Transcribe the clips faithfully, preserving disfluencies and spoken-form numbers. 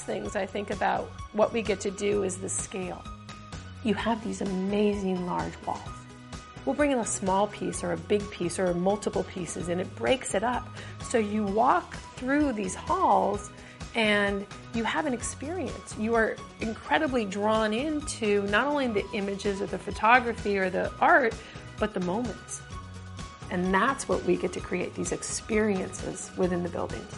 things I think about what we get to do is the scale. You have these amazing large walls. We'll bring in a small piece or a big piece or multiple pieces, and it breaks it up. So you walk through these halls and you have an experience. You are incredibly drawn into not only the images or the photography or the art, but the moments. And that's what we get to create, these experiences within the buildings.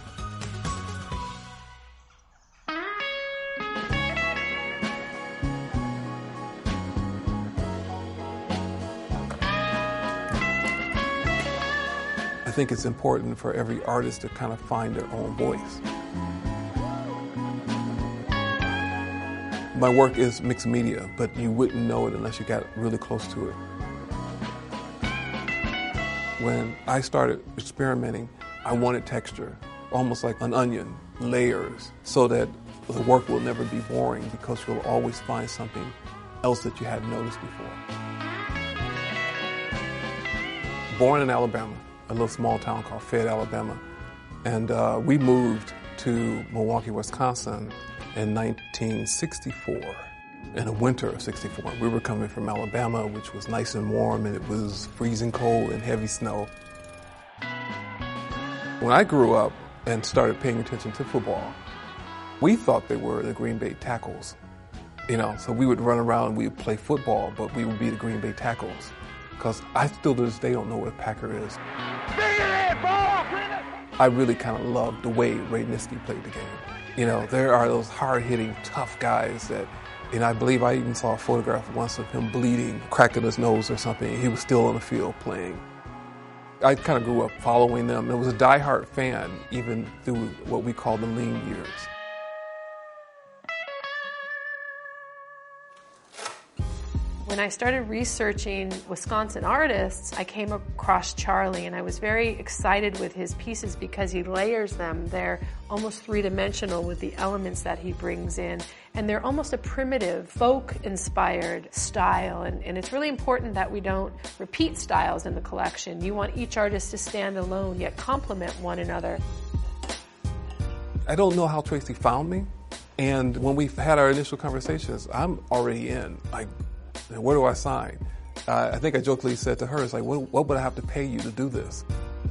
I think it's important for every artist to kind of find their own voice. My work is mixed media, but you wouldn't know it unless you got really close to it. When I started experimenting, I wanted texture, almost like an onion, layers, so that the work will never be boring because you'll always find something else that you hadn't noticed before. Born in Alabama, a little small town called Fayette, Alabama. And uh, we moved to Milwaukee, Wisconsin in nineteen sixty-four, in the winter of sixty-four. We were coming from Alabama, which was nice and warm, and it was freezing cold and heavy snow. When I grew up and started paying attention to football, we thought they were the Green Bay Tackles. You know, so we would run around and we would play football, but we would be the Green Bay Tackles. Because I still to this day don't know what a Packer is. I really kind of love the way Ray Nitschke played the game. You know, there are those hard-hitting, tough guys that, and I believe I even saw a photograph once of him bleeding, cracking his nose or something. He was still on the field playing. I kind of grew up following them. I was a diehard fan even through what we call the lean years. When I started researching Wisconsin artists, I came across Charlie, and I was very excited with his pieces because he layers them. They're almost three-dimensional with the elements that he brings in, and they're almost a primitive, folk-inspired style, and, and it's really important that we don't repeat styles in the collection. You want each artist to stand alone, yet complement one another. I don't know how Tracy found me, and when we had our initial conversations, I'm already in. Like, where do I sign? Uh, I think I jokingly said to her, it's like, what, what would I have to pay you to do this?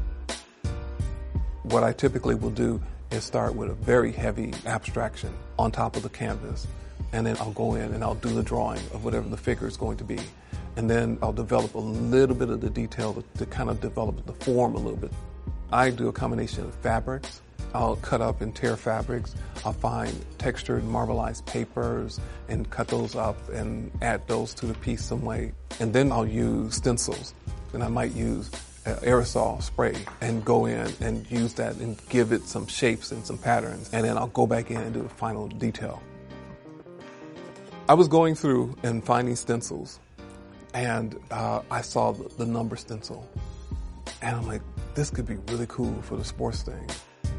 What I typically will do is start with a very heavy abstraction on top of the canvas, and then I'll go in and I'll do the drawing of whatever the figure is going to be. And then I'll develop a little bit of the detail to, to kind of develop the form a little bit. I do a combination of fabrics. I'll cut up and tear fabrics. I'll find textured marbleized papers and cut those up and add those to the piece some way. And then I'll use stencils, and I might use uh, aerosol spray and go in and use that and give it some shapes and some patterns. And then I'll go back in and do the final detail. I was going through and finding stencils, and uh, I saw the, the number stencil. And I'm like, this could be really cool for the sports thing.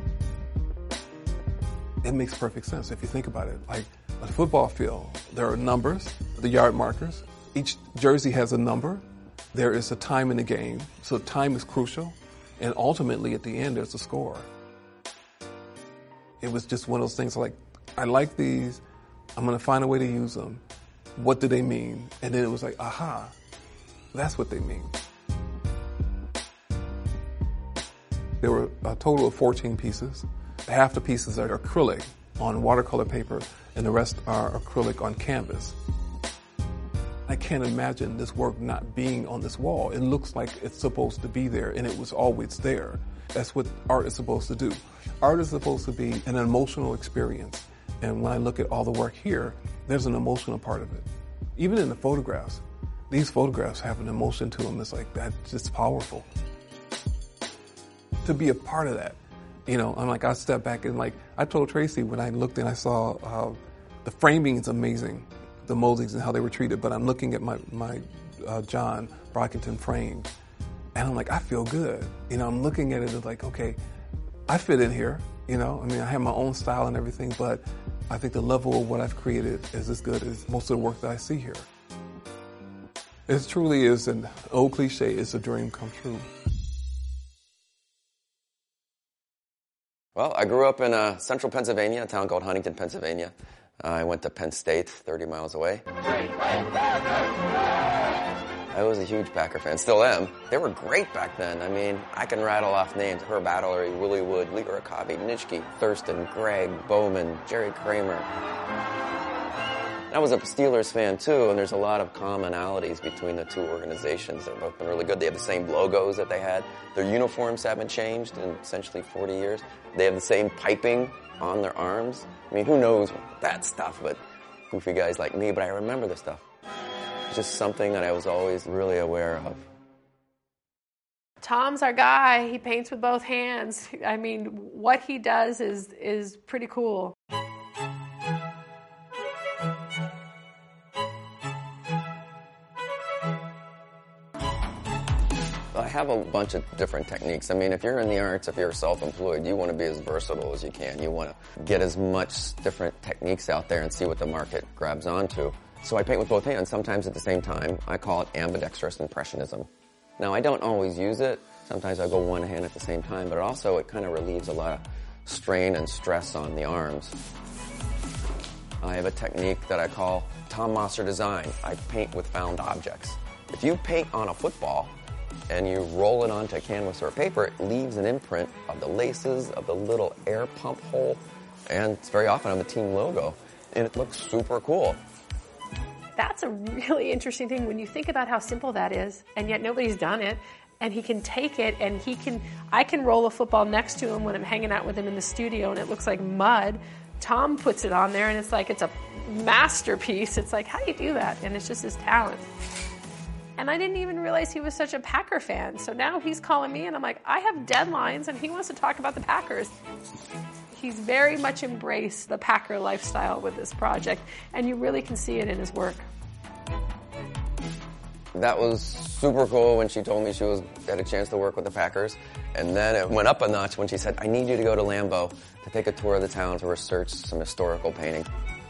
It makes perfect sense if you think about it. Like a football field, there are numbers, the yard markers. Each jersey has a number. There is a time in the game, so time is crucial. And ultimately, at the end, there's a score. It was just one of those things like, I like these. I'm going to find a way to use them. What do they mean? And then it was like, aha, that's what they mean. There were a total of fourteen pieces. Half the pieces are acrylic on watercolor paper, and the rest are acrylic on canvas. I can't imagine this work not being on this wall. It looks like it's supposed to be there, and it was always there. That's what art is supposed to do. Art is supposed to be an emotional experience. And when I look at all the work here, there's an emotional part of it. Even in the photographs, these photographs have an emotion to them. It's like, that's just powerful. To be a part of that, you know, I'm like, I stepped back and like, I told Tracy when I looked and I saw uh, the framing is amazing, the moldings and how they were treated, but I'm looking at my, my uh, John Brockington frame, and I'm like, I feel good. You know, I'm looking at it and like, okay, I fit in here, you know, I mean, I have my own style and everything, but I think the level of what I've created is as good as most of the work that I see here. It truly is an old cliche, it's a dream come true. Well, I grew up in uh, central Pennsylvania, a town called Huntington, Pennsylvania. Uh, I went to Penn State, thirty miles away. I was a huge Packer fan, still am. They were great back then. I mean, I can rattle off names. Herb Adderley, Willie Wood, Lee Urakabe, Nitschke, Thurston, Gregg, Bowman, Jerry Kramer. I was a Steelers fan too, and there's a lot of commonalities between the two organizations. They've both been really good. They have the same logos that they had. Their uniforms haven't changed in essentially forty years. They have the same piping on their arms. I mean, who knows that stuff, but goofy guys like me, but I remember this stuff. It's just something that I was always really aware of. Tom's our guy. He paints with both hands. I mean, what he does is is pretty cool. I have a bunch of different techniques. I mean, if you're in the arts, if you're self-employed, you want to be as versatile as you can. You want to get as much different techniques out there and see what the market grabs onto. So I paint with both hands, sometimes at the same time. I call it ambidextrous impressionism. Now, I don't always use it. Sometimes I go one hand at the same time, but also it kind of relieves a lot of strain and stress on the arms. I have a technique that I call Tom Mosser design. I paint with found objects. If you paint on a football, and you roll it onto canvas or paper, it leaves an imprint of the laces, of the little air pump hole, and it's very often on the team logo. And it looks super cool. That's a really interesting thing when you think about how simple that is, and yet nobody's done it. And he can take it, and he can, I can roll a football next to him when I'm hanging out with him in the studio, and it looks like mud. Tom puts it on there, and it's like it's a masterpiece. It's like, how do you do that? And it's just his talent. And I didn't even realize he was such a Packer fan. So now he's calling me, and I'm like, I have deadlines, and he wants to talk about the Packers. He's very much embraced the Packer lifestyle with this project, and you really can see it in his work. That was super cool when she told me she was had a chance to work with the Packers. And then it went up a notch when she said, I need you to go to Lambeau to take a tour of the town to research some historical painting.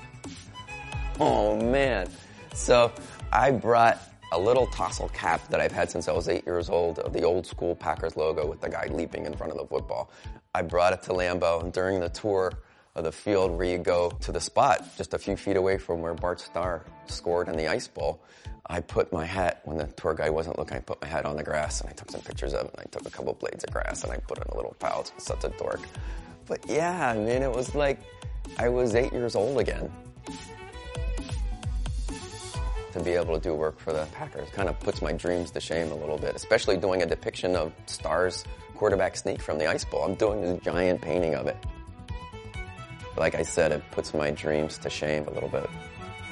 Oh, man. So I brought a little tassel cap that I've had since I was eight years old of the old school Packers logo with the guy leaping in front of the football. I brought it to Lambeau, and during the tour of the field where you go to the spot just a few feet away from where Bart Starr scored in the Ice Bowl, I put my hat, when the tour guide wasn't looking, I put my hat on the grass, and I took some pictures of it, and I took a couple blades of grass, and I put it in a little pouch. Such a dork. But yeah, I mean, it was like I was eight years old again. To be able to do work for the Packers kind of puts my dreams to shame a little bit, especially doing a depiction of Starr's quarterback sneak from the Ice Bowl. I'm doing this giant painting of it. Like I said, it puts my dreams to shame a little bit.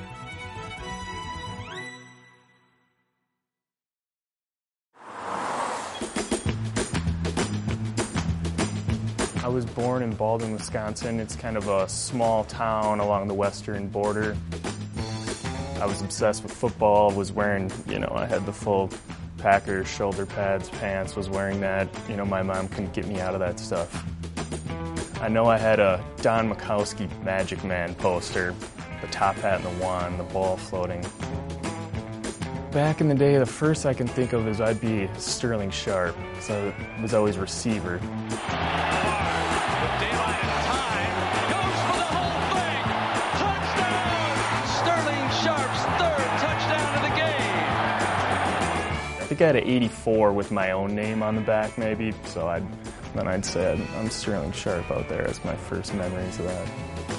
I was born in Baldwin, Wisconsin. It's kind of a small town along the western border. I was obsessed with football, was wearing, you know, I had the full Packers shoulder pads, pants, was wearing that. You know, my mom couldn't get me out of that stuff. I know I had a Don Makowski Magic Man poster, the top hat and the wand, the ball floating. Back in the day, the first I can think of is I'd be Sterling Sharp, because I was always receiver. I think I had an eighty-four with my own name on the back, maybe, so I'd, then I'd say I'm, I'm Sterling Sharp out there as my first memories of that.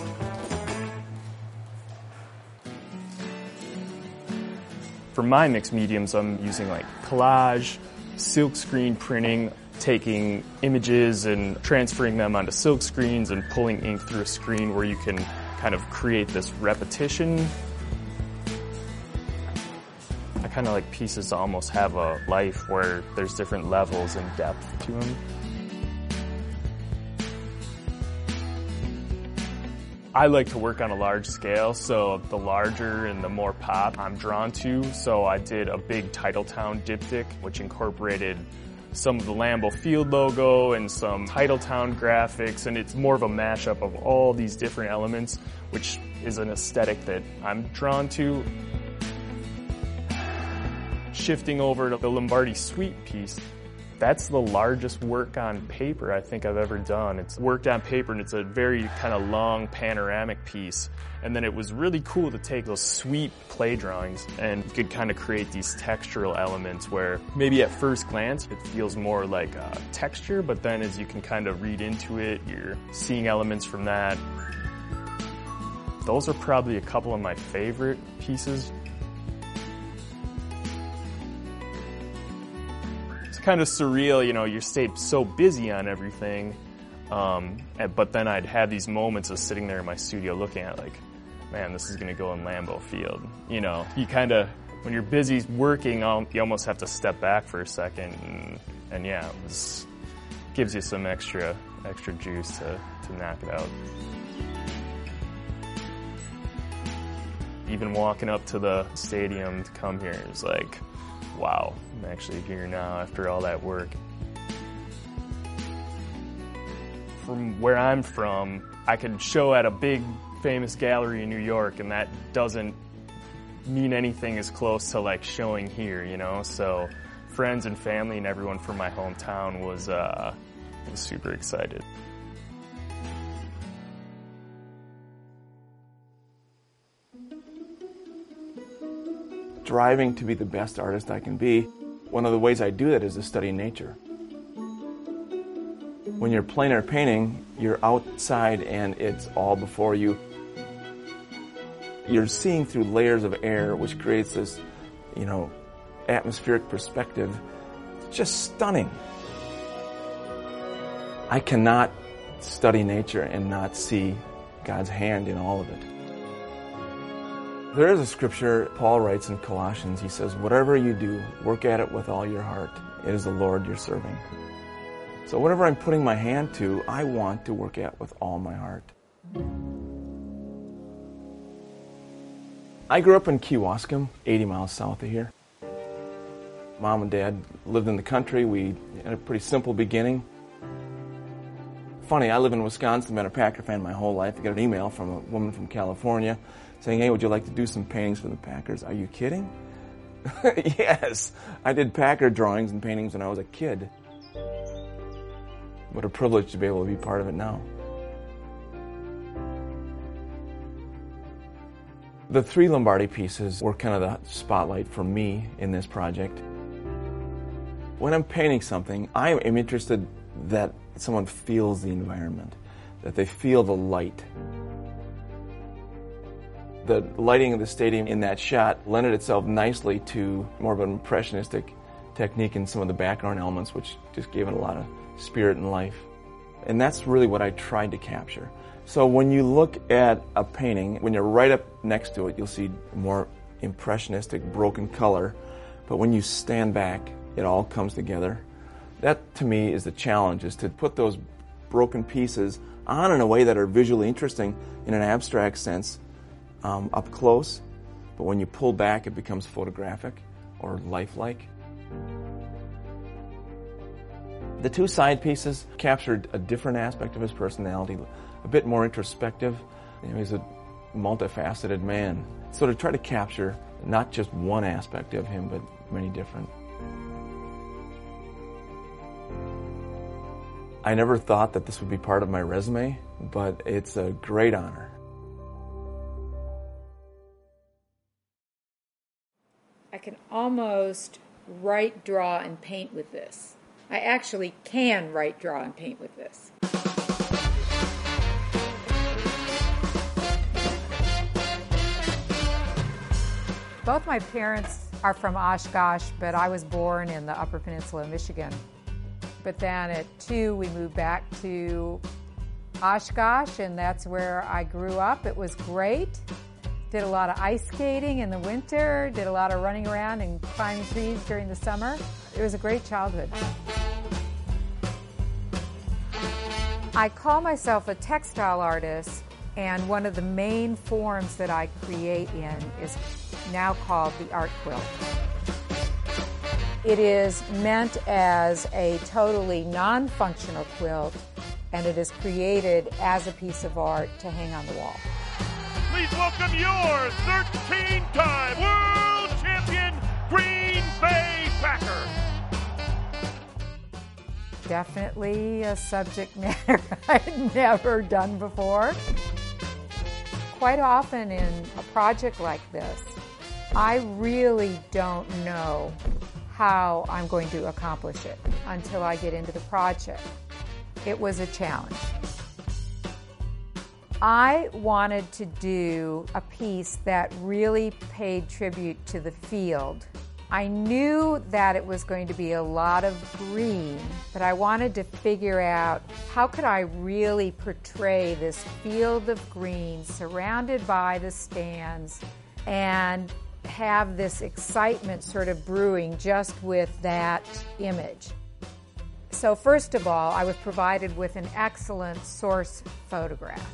For my mixed mediums, I'm using like collage, silk screen printing, taking images and transferring them onto silk screens and pulling ink through a screen where you can kind of create this repetition. I kind of like pieces almost have a life where there's different levels and depth to them. I like to work on a large scale, so the larger and the more pop I'm drawn to. So I did a big Titletown diptych, which incorporated some of the Lambeau Field logo and some Titletown graphics, and it's more of a mashup of all these different elements, which is an aesthetic that I'm drawn to. Shifting over to the Lombardi Suite piece, That's the largest work on paper I think I've ever done. It's worked on paper, and it's a very kind of long panoramic piece. And then it was really cool to take those sweet play drawings and you could kind of create these textural elements where maybe at first glance it feels more like a texture, but then as you can kind of read into it, you're seeing elements from that. Those are probably a couple of my favorite pieces. It's kind of surreal, you know, you stay so busy on everything, um, but then I'd have these moments of sitting there in my studio looking at like, man, this is going to go in Lambeau Field. You know, you kind of, when you're busy working, you almost have to step back for a second, and, and yeah, it was, gives you some extra extra juice to, to knock it out. Even walking up to the stadium to come here, it was like, wow, I'm actually here now after all that work. From where I'm from, I could show at a big famous gallery in New York, and that doesn't mean anything as close to like showing here, you know? So friends and family and everyone from my hometown was, uh, was super excited. Striving to be the best artist I can be, one of the ways I do that is to study nature. When you're plein air painting, you're outside and it's all before you. You're seeing through layers of air, which creates this, you know, atmospheric perspective. It's just stunning. I cannot study nature and not see God's hand in all of it. There is a scripture Paul writes in Colossians. He says, whatever you do, work at it with all your heart. It is the Lord you're serving. So whatever I'm putting my hand to, I want to work at with all my heart. I grew up in Kewaskum, eighty miles south of here. Mom and Dad lived in the country. We had a pretty simple beginning. Funny, I live in Wisconsin, been a Packer fan my whole life. I got an email from a woman from California saying, hey, would you like to do some paintings for the Packers? Are you kidding? Yes, I did Packer drawings and paintings when I was a kid. What a privilege to be able to be part of it now. The three Lombardi pieces were kind of the spotlight for me in this project. When I'm painting something, I am interested that someone feels the environment, that they feel the light. The lighting of the stadium in that shot lended itself nicely to more of an impressionistic technique in some of the background elements, which just gave it a lot of spirit and life. And that's really what I tried to capture. So when you look at a painting, when you're right up next to it, you'll see more impressionistic, broken color. But when you stand back, it all comes together. That, to me, is the challenge, is to put those broken pieces on in a way that are visually interesting in an abstract sense, um, up close. But when you pull back, it becomes photographic or lifelike. The two side pieces captured a different aspect of his personality, a bit more introspective. You know, he's a multifaceted man. So to try to capture not just one aspect of him, but many different. I never thought that this would be part of my resume, but it's a great honor. I can almost write, draw, and paint with this. I actually can write, draw, and paint with this. Both my parents are from Oshkosh, but I was born in the Upper Peninsula of Michigan. But then at two, we moved back to Oshkosh, and that's where I grew up. It was great. Did a lot of ice skating in the winter, did a lot of running around and climbing trees during the summer. It was a great childhood. I call myself a textile artist, and one of the main forms that I create in is now called the art quilt. It is meant as a totally non-functional quilt, and it is created as a piece of art to hang on the wall. Please welcome your thirteen-time world champion Green Bay Packer. definitely a subject matter I'd never done before. Quite often in a project like this, I really don't know how I'm going to accomplish it until I get into the project. It was a challenge. I wanted to do a piece that really paid tribute to the field. I knew that it was going to be a lot of green, but I wanted to figure out how could I really portray this field of green surrounded by the stands and have this excitement sort of brewing just with that image. So first of all, I was provided with an excellent source photograph.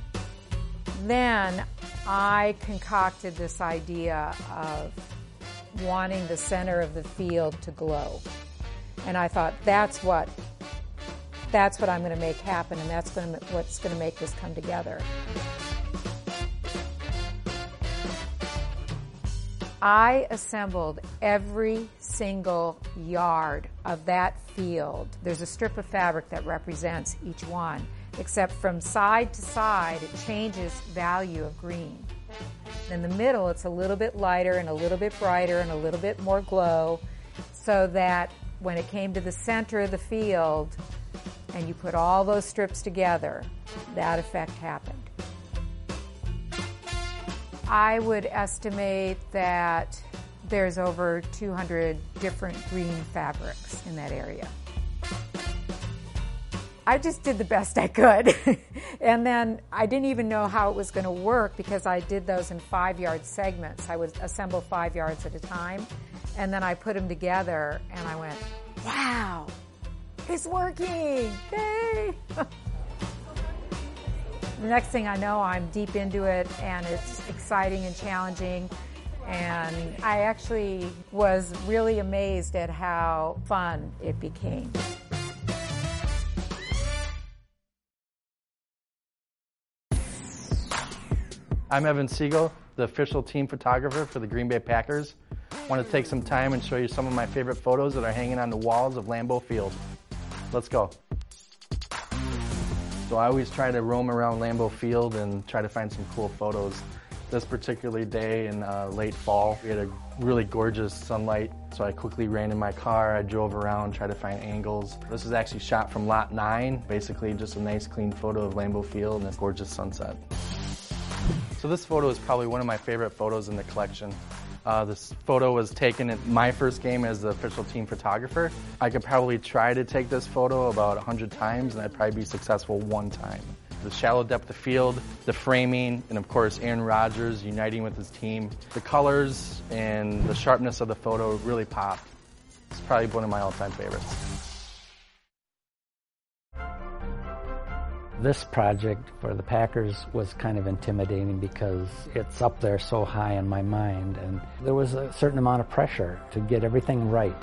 Then I concocted this idea of wanting the center of the field to glow. And I thought, that's what, that's what I'm going to make happen, and that's going to, what's going to make this come together. I assembled every single yard of that field. There's a strip of fabric that represents each one, except from side to side, it changes value of green. In the middle, it's a little bit lighter and a little bit brighter and a little bit more glow, so that when it came to the center of the field and you put all those strips together, that effect happened. I would estimate that there's over two hundred different green fabrics in that area. I just did the best I could. And then I didn't even know how it was going to work because I did those in five-yard segments. I would assemble five yards at a time, and then I put them together, and I went, wow, it's working, yay! The next thing I know, I'm deep into it, and it's exciting and challenging, and I actually was really amazed at how fun it became. I'm Evan Siegel, the official team photographer for the Green Bay Packers. I want to take some time and show you some of my favorite photos that are hanging on the walls of Lambeau Field. Let's go. So I always try to roam around Lambeau Field and try to find some cool photos. This particular day in uh, late fall, we had a really gorgeous sunlight, so I quickly ran in my car. I drove around, tried to find angles. This is actually shot from lot nine, basically just a nice clean photo of Lambeau Field and a gorgeous sunset. So this photo is probably one of my favorite photos in the collection. Uh, this photo was taken at my first game as the official team photographer. I could probably try to take this photo about a hundred times, and I'd probably be successful one time. The shallow depth of field, the framing, and of course Aaron Rodgers uniting with his team. The colors and the sharpness of the photo really popped. It's probably one of my all-time favorites. This project for the Packers was kind of intimidating because it's up there so high in my mind, and there was a certain amount of pressure to get everything right.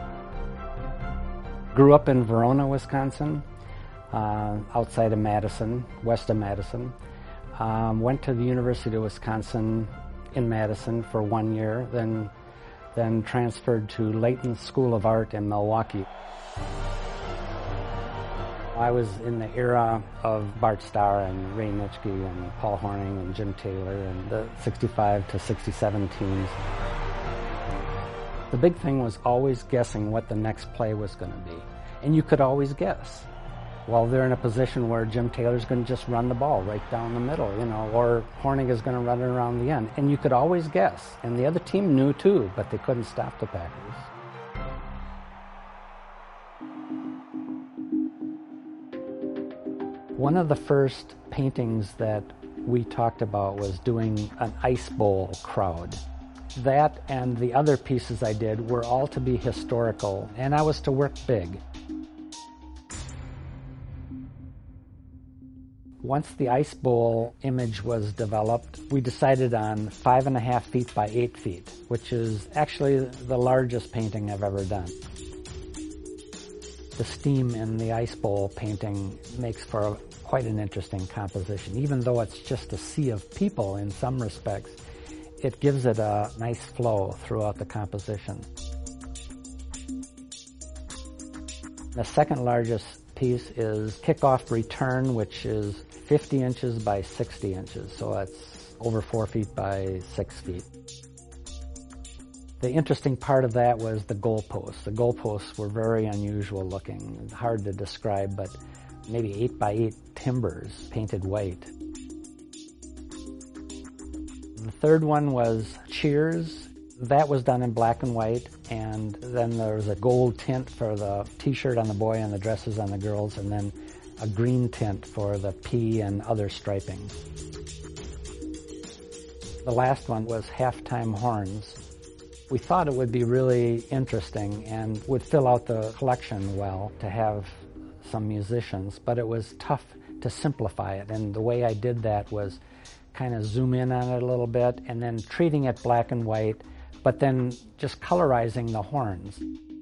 Grew up in Verona, Wisconsin, uh, outside of Madison, west of Madison. Um, went to the University of Wisconsin in Madison for one year, then, then transferred to Layton School of Art in Milwaukee. I was in the era of Bart Starr and Ray Nitschke and Paul Hornung and Jim Taylor and the sixty-five to sixty-seven teams. The big thing was always guessing what the next play was going to be. And you could always guess. Well, they're in a position where Jim Taylor's going to just run the ball right down the middle, you know, or Hornung is going to run it around the end. And you could always guess. And the other team knew too, but they couldn't stop the Packers. One of the first paintings that we talked about was doing an ice bowl crowd. That and the other pieces I did were all to be historical, and I was to work big. Once the ice bowl image was developed, we decided on five and a half feet by eight feet, which is actually the largest painting I've ever done. The steam in the ice bowl painting makes for a, quite an interesting composition. Even though it's just a sea of people in some respects, it gives it a nice flow throughout the composition. The second largest piece is kickoff return, which is fifty inches by sixty inches, so that's over four feet by six feet. The interesting part of that was the goalposts. The goalposts were very unusual looking, hard to describe, but maybe eight by eight timbers painted white. The third one was cheers. That was done in black and white, and then there was a gold tint for the t-shirt on the boy and the dresses on the girls, and then a green tint for the P and other striping. The last one was halftime horns. We thought it would be really interesting and would fill out the collection well to have some musicians, but it was tough to simplify it, and the way I did that was kind of zoom in on it a little bit and then treating it black and white, but then just colorizing the horns.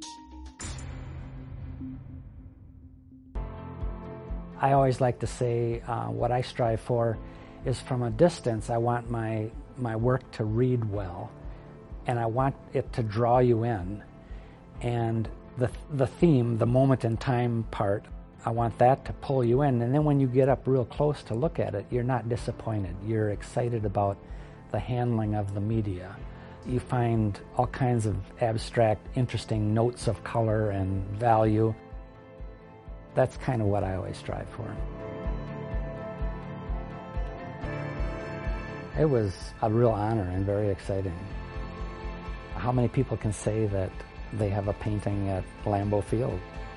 I always like to say uh, what I strive for is from a distance I want my, my work to read well, and I want it to draw you in. And the, the theme, the moment in time part, I want that to pull you in, and then when you get up real close to look at it, you're not disappointed. You're excited about the handling of the media. You find all kinds of abstract, interesting notes of color and value. That's kind of what I always strive for. It was a real honor and very exciting. How many people can say that they have a painting at Lambeau Field?